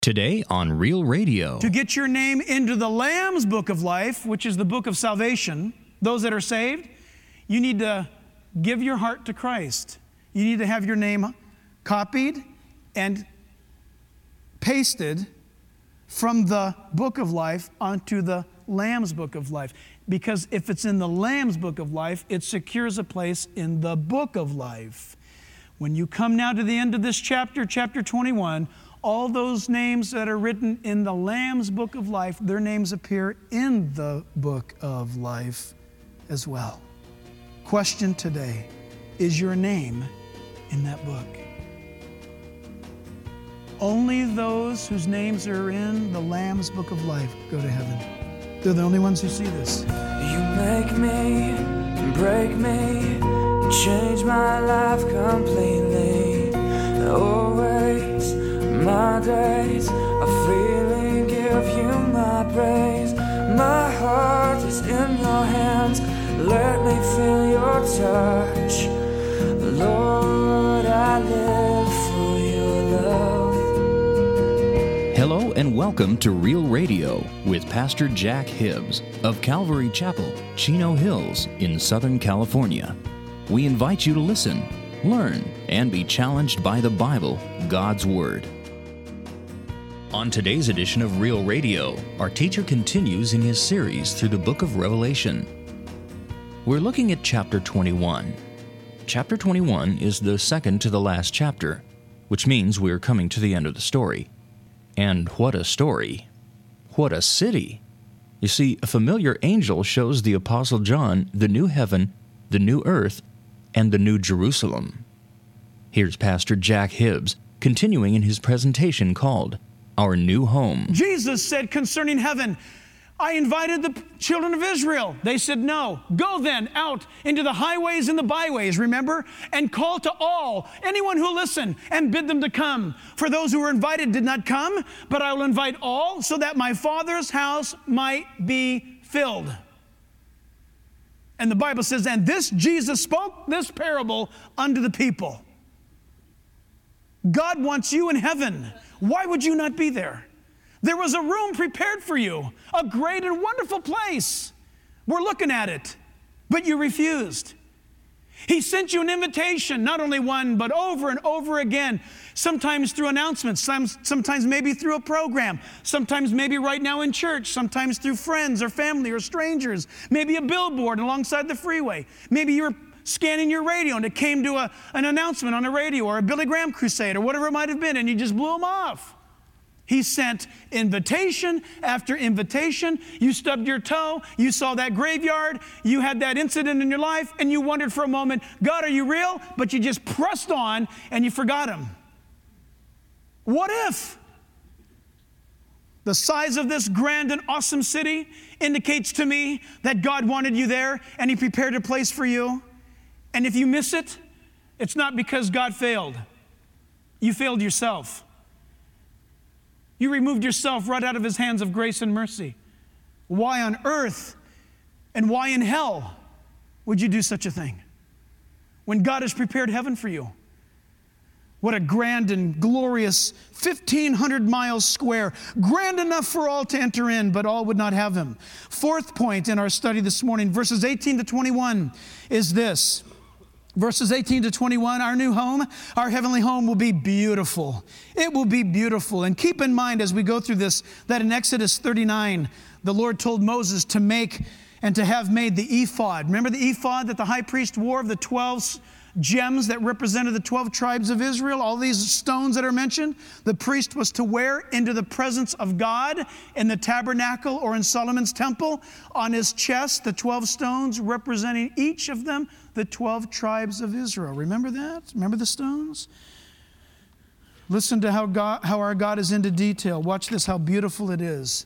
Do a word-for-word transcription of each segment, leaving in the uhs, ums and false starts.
Today on Real Radio. To get your name into the Lamb's Book of Life, which is the book of salvation, those that are saved, you need to give your heart to Christ. You need to have your name copied and pasted from the Book of Life onto the Lamb's Book of Life. Because if it's in the Lamb's Book of Life, it secures a place in the Book of Life. When you come now to the end of this chapter, chapter twenty-one, all those names that are written in the Lamb's Book of Life, their names appear in the Book of Life as well. Question today, is your name in that book? Only those whose names are in the Lamb's Book of Life go to heaven. They're the only ones who see this. You make me, break me, change my life completely. Always my days are feeling, give you my praise. My heart is in your hands, let me feel your touch. Lord, I live for your love. Hello and welcome to Real Radio with Pastor Jack Hibbs of Calvary Chapel, Chino Hills in Southern California. We invite you to listen, learn, and be challenged by the Bible, God's Word. On today's edition of Real Radio, our teacher continues in his series through the book of Revelation. We're looking at chapter twenty-one. Chapter twenty-one is the second to the last chapter, which means we're coming to the end of the story. And what a story! What a city! You see, a familiar angel shows the Apostle John the new heaven, the new earth, and the new Jerusalem. Here's Pastor Jack Hibbs continuing in his presentation called Our New Home. Jesus said concerning heaven, I invited the children of Israel. They said no. Go then out into the highways and the byways, remember, and call to all, anyone who will listen, and bid them to come. For those who were invited did not come, but I will invite all, so that my Father's house might be filled. And the Bible says, and this Jesus spoke this parable unto the people. God wants you in heaven. Why would you not be there? There was a room prepared for you, a great and wonderful place. We're looking at it, but you refused. He sent you an invitation, not only one, but over and over again, sometimes through announcements, sometimes maybe through a program, sometimes maybe right now in church, sometimes through friends or family or strangers, maybe a billboard alongside the freeway. Maybe you were scanning your radio and it came to a, an announcement on a radio or a Billy Graham crusade or whatever it might have been, and you just blew them off. He sent invitation after invitation. You stubbed your toe. You saw that graveyard. You had that incident in your life, and you wondered for a moment, God, are you real? But you just pressed on, and you forgot him. What if the size of this grand and awesome city indicates to me that God wanted you there, and he prepared a place for you? And if you miss it, it's not because God failed. You failed yourself. You removed yourself right out of his hands of grace and mercy. Why on earth and why in hell would you do such a thing when God has prepared heaven for you? What a grand and glorious fifteen hundred miles square, grand enough for all to enter in, but all would not have him. Fourth point in our study this morning, verses eighteen to twenty-one, is this. Verses eighteen to twenty-one, our new home, our heavenly home will be beautiful. It will be beautiful. And keep in mind as we go through this, that in Exodus thirty-nine, the Lord told Moses to make and to have made the ephod. Remember the ephod that the high priest wore of the twelve gems that represented the twelve tribes of Israel? All these stones that are mentioned, the priest was to wear into the presence of God in the tabernacle or in Solomon's temple. On his chest, the twelve stones representing each of them the twelve tribes of Israel. Remember that? Remember the stones? Listen to how God, how our God is into detail. Watch this, how beautiful it is.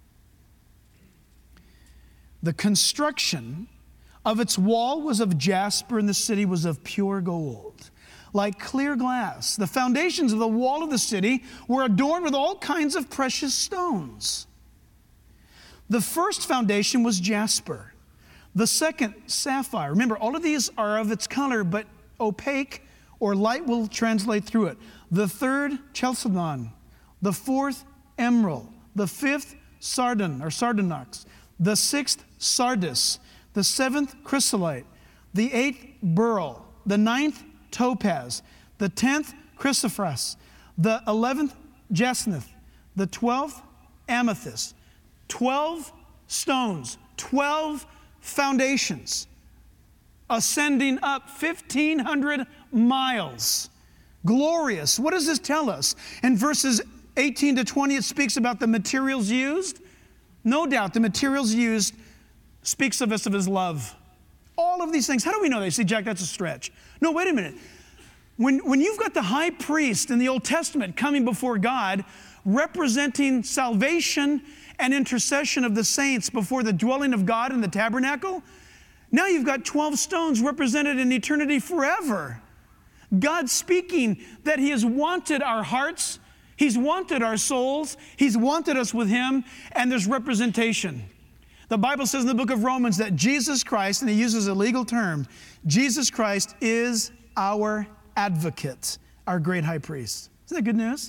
The construction of its wall was of jasper, and the city was of pure gold, like clear glass. The foundations of the wall of the city were adorned with all kinds of precious stones. The first foundation was jasper. The second, sapphire. Remember, all of these are of its color, but opaque, or light will translate through it. The third, chalcedon. the fourth emerald, the fifth sardon or sardonyx, the sixth sardis, the seventh chrysolite, the eighth beryl, the ninth topaz, the tenth chrysoprase, the eleventh jacinth, the twelfth amethyst. Twelve stones, twelve foundations, ascending up fifteen hundred miles. Glorious. What does this tell us? In verses eighteen to twenty, it speaks about the materials used. No doubt the materials used speaks of us of his love. All of these things. How do we know that? You see, Jack, that's a stretch. No, wait a minute. When, when you've got the high priest in the Old Testament coming before God, representing salvation and intercession of the saints before the dwelling of God in the tabernacle, now you've got twelve stones represented in eternity forever. God speaking that he has wanted our hearts, he's wanted our souls, he's wanted us with him, and there's representation. The Bible says in the book of Romans that Jesus Christ, and he uses a legal term, Jesus Christ is our advocate, our great high priest. Isn't that good news?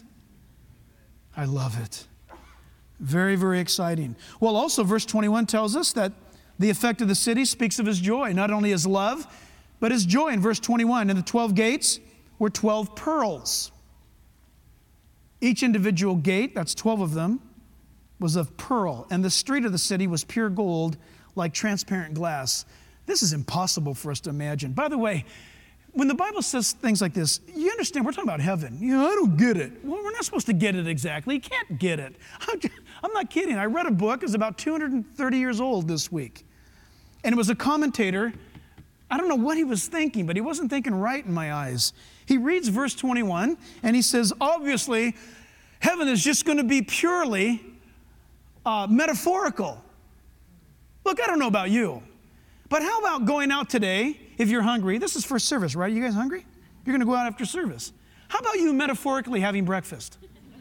I love it. Very, very exciting. Well, also verse twenty-one tells us that the effect of the city speaks of his joy, not only his love, but his joy. In verse twenty-one, and the twelve gates were twelve pearls. Each individual gate, that's twelve of them, was of pearl, and the street of the city was pure gold, like transparent glass. This is impossible for us to imagine. By the way, when the Bible says things like this, you understand, we're talking about heaven. You know, I don't get it. Well, we're not supposed to get it exactly. You can't get it. I'm not kidding. I read a book, it's about two hundred thirty years old this week. And it was a commentator. I don't know what he was thinking, but he wasn't thinking right in my eyes. He reads verse twenty-one, and he says, obviously, heaven is just going to be purely uh, metaphorical. Look, I don't know about you, but how about going out today, if you're hungry? This is for service, right? You guys hungry? You're going to go out after service. How about you metaphorically having breakfast?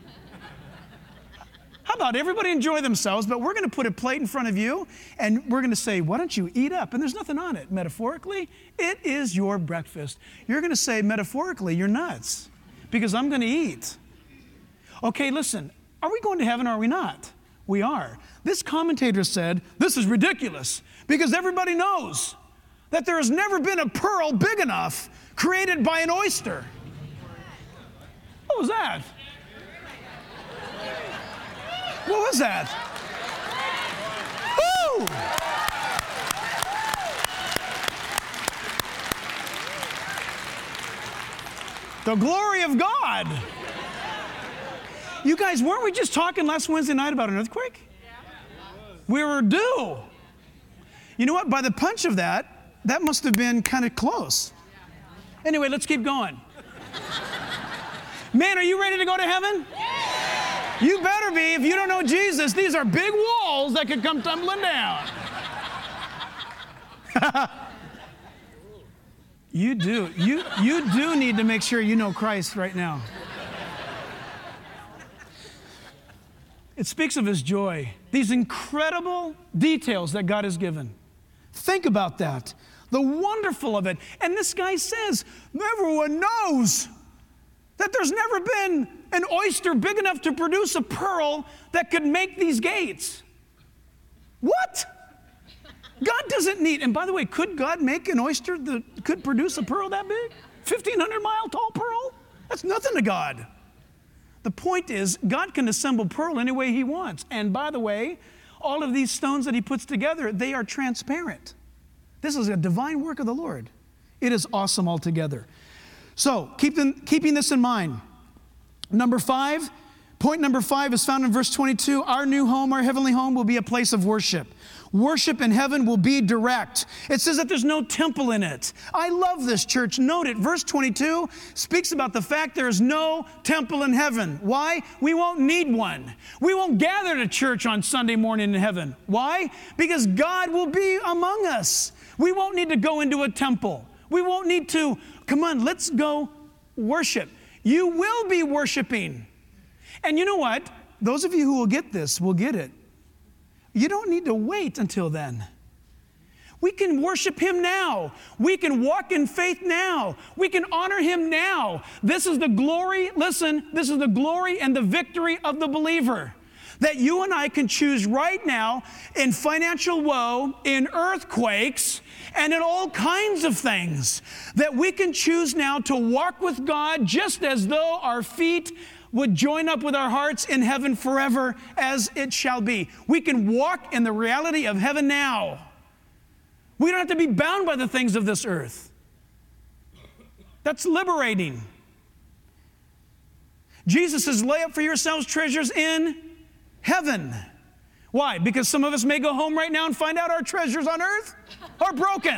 How about everybody enjoy themselves, but we're going to put a plate in front of you, and we're going to say, why don't you eat up? And there's nothing on it. Metaphorically, it is your breakfast. You're going to say, metaphorically, you're nuts, because I'm going to eat. Okay, listen, are we going to heaven or are we not? We are. This commentator said, this is ridiculous, because everybody knows that there has never been a pearl big enough created by an oyster. What was that? What was that? Woo! The glory of God. You guys, weren't we just talking last Wednesday night about an earthquake? We were due. You know what? By the punch of that, that must have been kind of close. Anyway, let's keep going. Man, are you ready to go to heaven? You better be. If you don't know Jesus, these are big walls that could come tumbling down. You do. You, you do need to make sure you know Christ right now. It speaks of his joy. These incredible details that God has given. Think about that. The wonderful of it. And this guy says, everyone knows that there's never been an oyster big enough to produce a pearl that could make these gates. What? God doesn't need, and by the way, could God make an oyster that could produce a pearl that big? fifteen hundred mile tall pearl? That's nothing to God. The point is, God can assemble pearl any way he wants. And by the way, all of these stones that he puts together, they are transparent. This is a divine work of the Lord. It is awesome altogether. So, keep them, keeping this in mind. Number five, point number five is found in verse twenty-two. Our new home, our heavenly home, will be a place of worship. Worship in heaven will be direct. It says that there's no temple in it. I love this, church. Note it. Verse twenty-two speaks about the fact there is no temple in heaven. Why? We won't need one. We won't gather to church on Sunday morning in heaven. Why? Because God will be among us. We won't need to go into a temple. We won't need to, come on, let's go worship. You will be worshiping. And you know what? Those of you who will get this will get it. You don't need to wait until then. We can worship Him now. We can walk in faith now. We can honor Him now. This is the glory, listen, this is the glory and the victory of the believer. That you and I can choose right now in financial woe, in earthquakes, and in all kinds of things. That we can choose now to walk with God just as though our feet would join up with our hearts in heaven forever as it shall be. We can walk in the reality of heaven now. We don't have to be bound by the things of this earth. That's liberating. Jesus says, lay up for yourselves treasures in heaven. Why? Because some of us may go home right now and find out our treasures on earth are broken.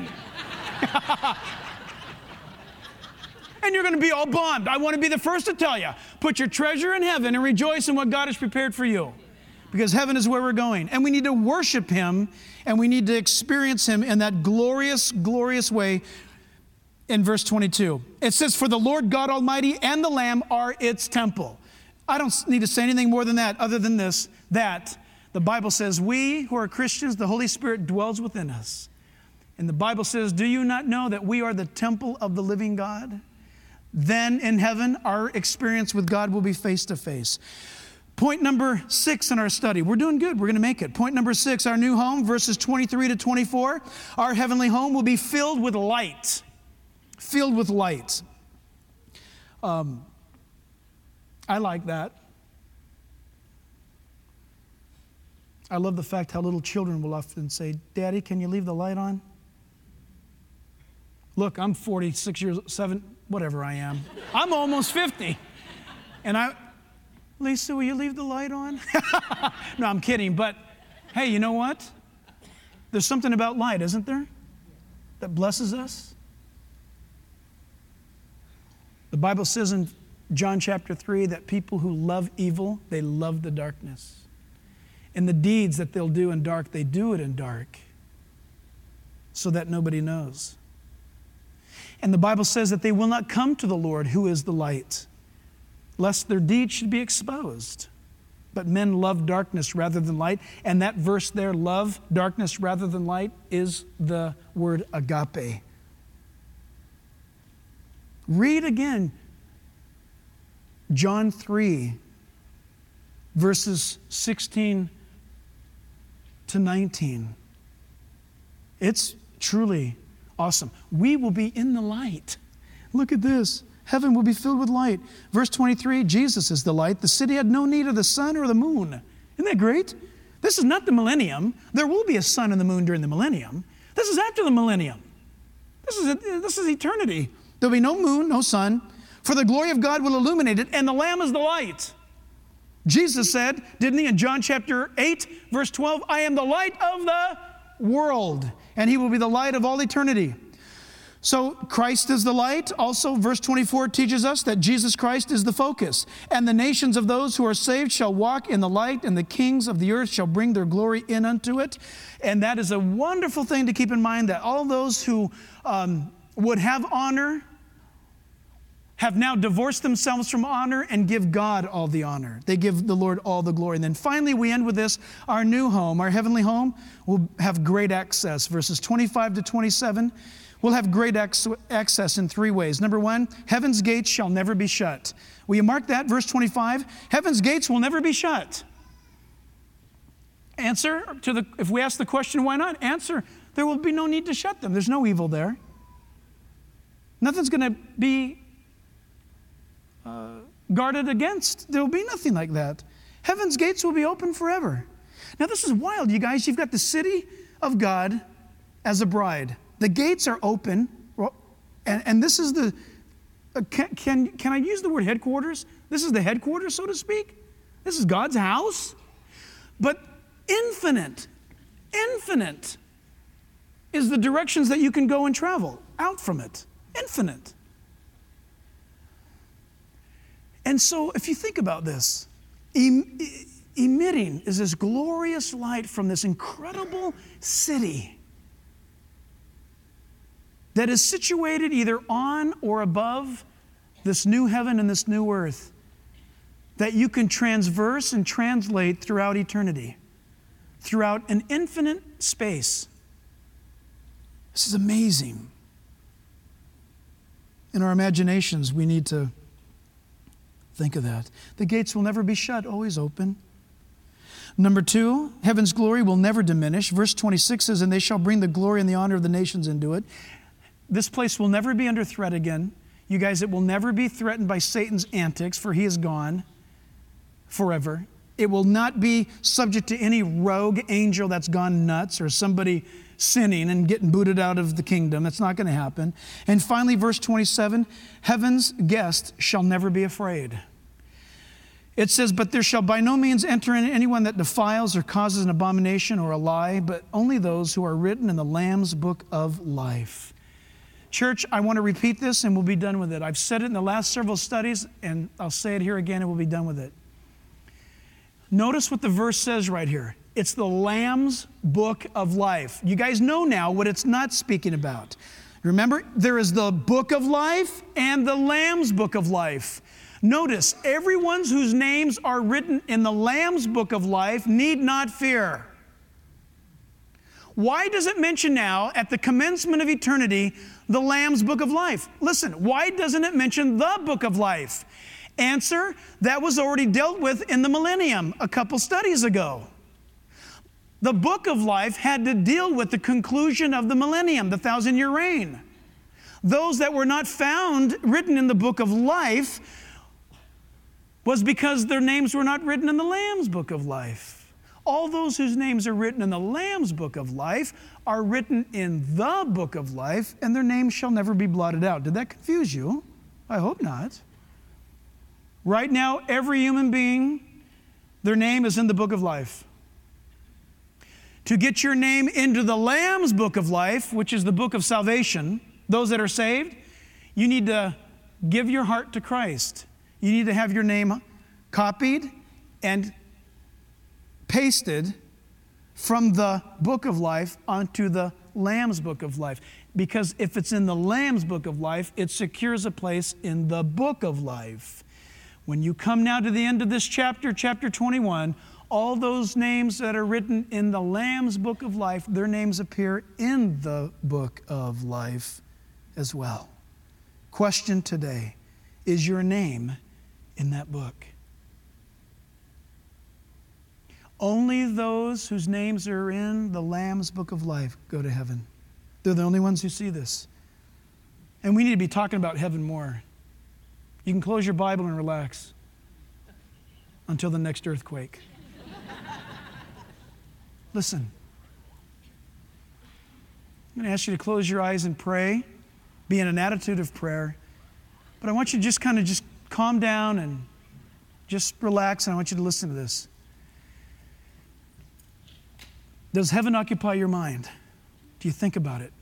And you're going to be all bummed. I want to be the first to tell you, put your treasure in heaven and rejoice in what God has prepared for you. Because heaven is where we're going. And we need to worship Him, and we need to experience Him in that glorious, glorious way in verse twenty-two. It says, for the Lord God Almighty and the Lamb are its temple. I don't need to say anything more than that, other than this, that the Bible says we who are Christians, the Holy Spirit dwells within us. And the Bible says, do you not know that we are the temple of the living God? Then in heaven, our experience with God will be face to face. Point number six in our study. We're doing good. We're going to make it. Point number six, our new home, verses twenty-three to twenty-four. Our heavenly home will be filled with light. Filled with light. Um, I like that. I love the fact how little children will often say, Daddy, can you leave the light on? Look, I'm forty-six years, seven, whatever I am. I'm almost fifty. And I... Lisa, will you leave the light on? No, I'm kidding, but hey, you know what? There's something about light, isn't there? That blesses us. The Bible says in John chapter three that people who love evil, they love the darkness. And the deeds that they'll do in dark, they do it in dark so that nobody knows. And the Bible says that they will not come to the Lord, who is the light, lest their deeds should be exposed. But men love darkness rather than light. And that verse there, love darkness rather than light, is the word agape. Read again John three, verses sixteen to nineteen. It's truly awesome. We will be in the light. Look at this. Heaven will be filled with light. Verse twenty-three, Jesus is the light. The city had no need of the sun or the moon. Isn't that great? This is not the millennium. There will be a sun and the moon during the millennium. This is after the millennium. This is, this is eternity. There'll be no moon, no sun, for the glory of God will illuminate it, and the Lamb is the light. Jesus said, didn't he, in John chapter eight, verse twelve, I am the light of the world, and He will be the light of all eternity. So Christ is the light. Also, verse twenty-four teaches us that Jesus Christ is the focus. And the nations of those who are saved shall walk in the light, and the kings of the earth shall bring their glory in unto it. And that is a wonderful thing to keep in mind, that all those who um, would have honor have now divorced themselves from honor and give God all the honor. They give the Lord all the glory. And then finally we end with this, our new home, our heavenly home will have great access. Verses twenty-five to twenty-seven. We'll have great access in three ways. Number one, heaven's gates shall never be shut. Will you mark that? Verse twenty-five, heaven's gates will never be shut. Answer to the, if we ask the question, why not? Answer, there will be no need to shut them. There's no evil there. Nothing's going to be uh, guarded against. There will be nothing like that. Heaven's gates will be open forever. Now this is wild, you guys. You've got the city of God as a bride. The gates are open, and, and this is the, uh, can, can, can I use the word headquarters? This is the headquarters, so to speak. This is God's house. But infinite, infinite is the directions that you can go and travel out from it. Infinite. And so if you think about this, em, emitting is this glorious light from this incredible city that is situated either on or above this new heaven and this new earth, that you can transverse and translate throughout eternity, throughout an infinite space. This is amazing. In our imaginations, we need to think of that. The gates will never be shut, always open. Number two, heaven's glory will never diminish. Verse twenty-six says, and they shall bring the glory and the honor of the nations into it. This place will never be under threat again. You guys, it will never be threatened by Satan's antics, for he is gone forever. It will not be subject to any rogue angel that's gone nuts or somebody sinning and getting booted out of the kingdom. That's not going to happen. And finally, verse twenty-seven, heaven's guests shall never be afraid. It says, but there shall by no means enter in anyone that defiles or causes an abomination or a lie, but only those who are written in the Lamb's book of life. Church, I want to repeat this and we'll be done with it. I've said it in the last several studies and I'll say it here again and we'll be done with it. Notice what the verse says right here. It's the Lamb's book of life. You guys know now what it's not speaking about. Remember, there is the book of life and the Lamb's book of life. Notice, everyone whose names are written in the Lamb's book of life need not fear. Why does it mention now, at the commencement of eternity, the Lamb's book of life? Listen, why doesn't it mention the book of life? Answer, that was already dealt with in the millennium a couple studies ago. The book of life had to deal with the conclusion of the millennium, the thousand-year reign. Those that were not found written in the book of life was because their names were not written in the Lamb's book of life. All those whose names are written in the Lamb's book of life are written in the book of life, and their names shall never be blotted out. Did that confuse you? I hope not. Right now, every human being, their name is in the book of life. To get your name into the Lamb's book of life, which is the book of salvation, those that are saved, you need to give your heart to Christ. You need to have your name copied and pasted from the book of life onto the Lamb's book of life. Because if it's in the Lamb's book of life, it secures a place in the book of life. When you come now to the end of this chapter, chapter twenty-one, all those names that are written in the Lamb's book of life, their names appear in the book of life as well. Question today, is your name in that book? Only those whose names are in the Lamb's book of life go to heaven. They're the only ones who see this. And we need to be talking about heaven more. You can close your Bible and relax until the next earthquake. Listen, I'm going to ask you to close your eyes and pray, be in an attitude of prayer. But I want you to just kind of just calm down and just relax, and I want you to listen to this. Does heaven occupy your mind? Do you think about it?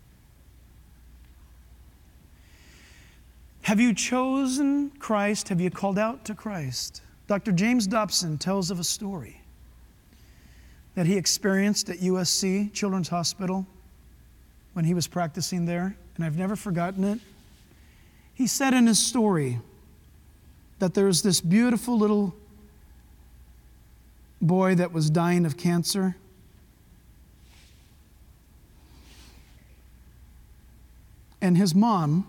Have you chosen Christ? Have you called out to Christ? Doctor James Dobson tells of a story that he experienced at U S C Children's Hospital when he was practicing there, and I've never forgotten it. He said in his story that there was this beautiful little boy that was dying of cancer. And his mom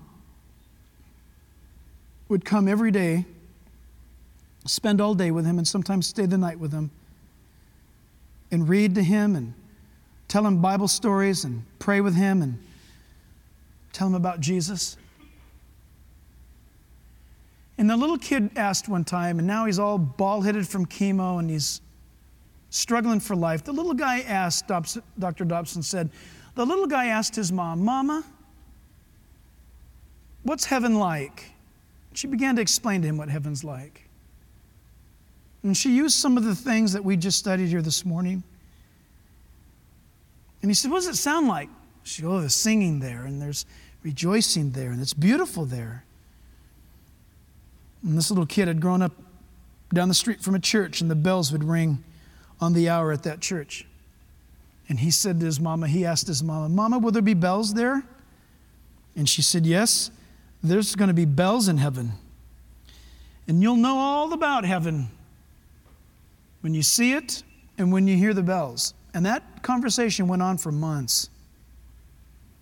would come every day, spend all day with him, and sometimes stay the night with him, and read to him and tell him Bible stories and pray with him and tell him about Jesus. And the little kid asked one time, and now he's all bald-headed from chemo and he's struggling for life. The little guy asked, Doctor Dobson said, the little guy asked his mom, Mama, what's heaven like? She began to explain to him what heaven's like. And she used some of the things that we just studied here this morning. And he said, what does it sound like? She goes, oh, there's singing there, and there's rejoicing there, and it's beautiful there. And this little kid had grown up down the street from a church, and the bells would ring on the hour at that church. And he said to his mama, he asked his mama, Mama, will there be bells there? And she said, yes, there's going to be bells in heaven. And you'll know all about heaven when you see it and when you hear the bells. And that conversation went on for months.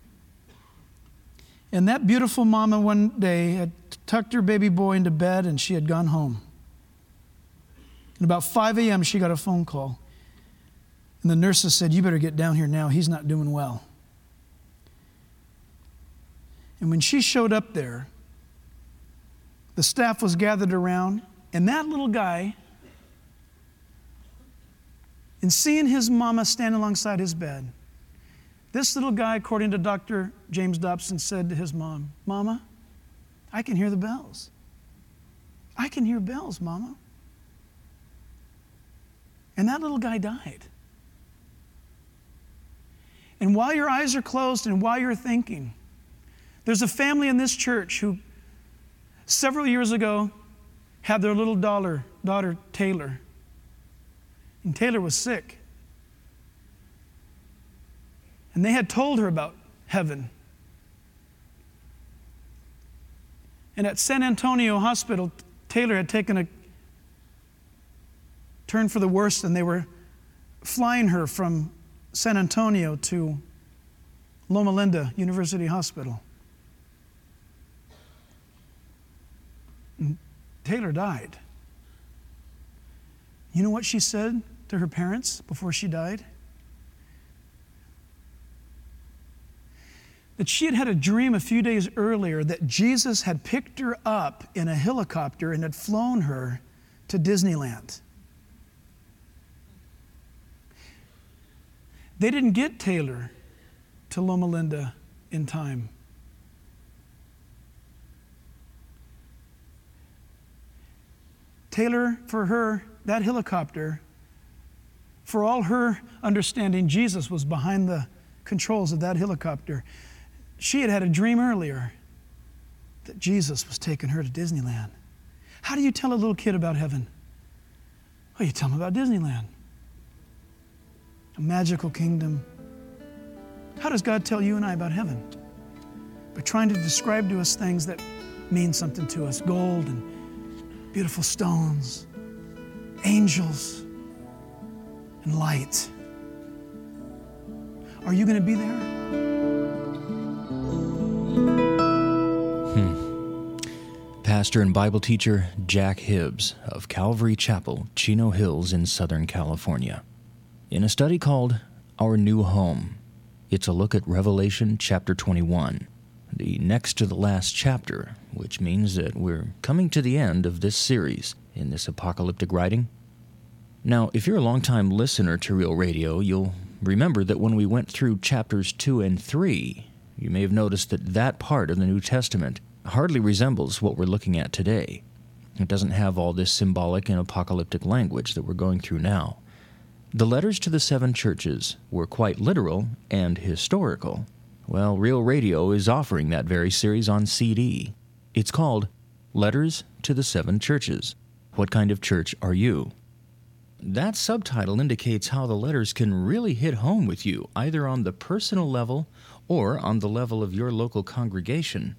And that beautiful mama one day had tucked her baby boy into bed and she had gone home. And about five a.m. she got a phone call. And the nurses said, "You better get down here now. He's not doing well." And when she showed up there, the staff was gathered around, and that little guy, in seeing his mama stand alongside his bed, this little guy, according to Doctor James Dobson, said to his mom, "Mama, I can hear the bells. I can hear bells, Mama." And that little guy died. And while your eyes are closed and while you're thinking, there's a family in this church who several years ago had their little daughter, daughter Taylor. And Taylor was sick. And they had told her about heaven. And at San Antonio Hospital, Taylor had taken a turn for the worse, and they were flying her from San Antonio to Loma Linda University Hospital. And Taylor died. You know what she said to her parents before she died? That she had had a dream a few days earlier that Jesus had picked her up in a helicopter and had flown her to Disneyland. They didn't get Taylor to Loma Linda in time. Taylor, for her, that helicopter, for all her understanding, Jesus was behind the controls of that helicopter. She had had a dream earlier that Jesus was taking her to Disneyland. How do you tell a little kid about heaven? Well, you tell them about Disneyland. A magical kingdom. How does God tell you and I about heaven? By trying to describe to us things that mean something to us. Gold and beautiful stones, angels, and light. Are you going to be there? Hmm. Pastor and Bible teacher Jack Hibbs of Calvary Chapel, Chino Hills in Southern California. In a study called Our New Home, it's a look at Revelation chapter twenty-one, the next to the last chapter, which means that we're coming to the end of this series in this apocalyptic writing. Now, if you're a longtime listener to Real Radio, you'll remember that when we went through chapters two and three, you may have noticed that that part of the New Testament hardly resembles what we're looking at today. It doesn't have all this symbolic and apocalyptic language that we're going through now. The letters to the seven churches were quite literal and historical. Well, Real Radio is offering that very series on C D. It's called Letters to the Seven Churches. What kind of church are you? That subtitle indicates how the letters can really hit home with you, either on the personal level or on the level of your local congregation.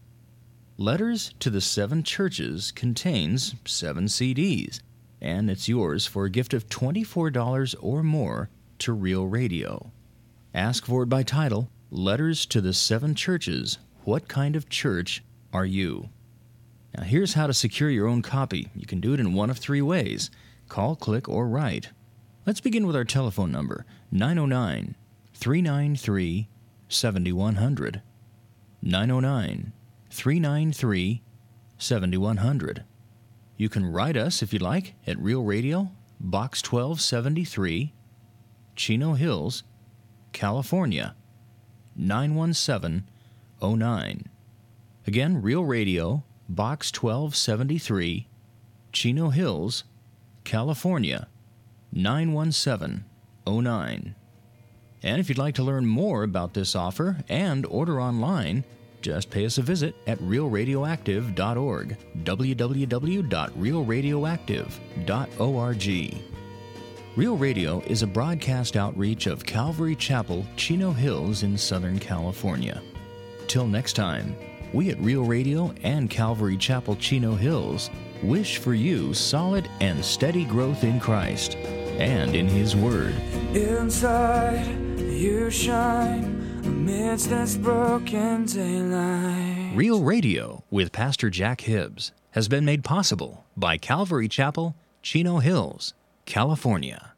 Letters to the Seven Churches contains seven C Ds, and it's yours for a gift of twenty-four dollars or more to Real Radio. Ask for it by title, Letters to the Seven Churches. What kind of church are you? Now here's how to secure your own copy. You can do it in one of three ways. Call, click, or write. Let's begin with our telephone number, nine oh nine, three nine three, seven one zero zero. nine oh nine, three nine three, seven one zero zero. You can write us, if you like, at Real Radio, Box twelve seventy-three, Chino Hills, California, nine one seven oh nine. Again, Real Radio, Box twelve seventy-three, Chino Hills, California, nine one seven oh nine. And if you'd like to learn more about this offer and order online, just pay us a visit at real radioactive dot org, w w w dot real radioactive dot org. Real Radio is a broadcast outreach of Calvary Chapel, Chino Hills in Southern California. Till next time, we at Real Radio and Calvary Chapel, Chino Hills wish for you solid and steady growth in Christ and in His Word. Inside you shine amidst this broken daylight. Real Radio with Pastor Jack Hibbs has been made possible by Calvary Chapel, Chino Hills, California.